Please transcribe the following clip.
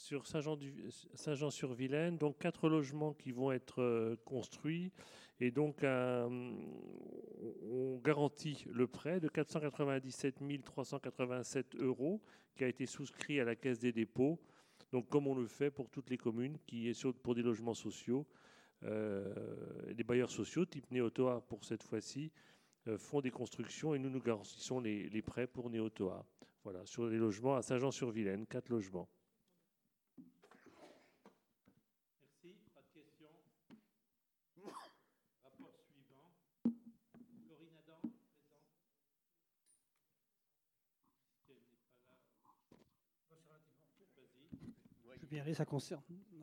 sur Saint-Jean-sur-Vilaine, donc 4 logements qui vont être construits. Et donc, on garantit le prêt de 497 387 euros qui a été souscrit à la Caisse des dépôts. Donc, comme on le fait pour toutes les communes, qui est pour des logements sociaux, les bailleurs sociaux, type Néotoa pour cette fois-ci, font des constructions et nous garantissons les prêts pour Néotoa. Voilà, sur les logements à Saint-Jean-sur-Vilaine, 4 logements. Merci, pas de questions. Rapport suivant. Corinne Adam, présente. Elle n'est pas là. Vas-y. Je verrai, ça concerne.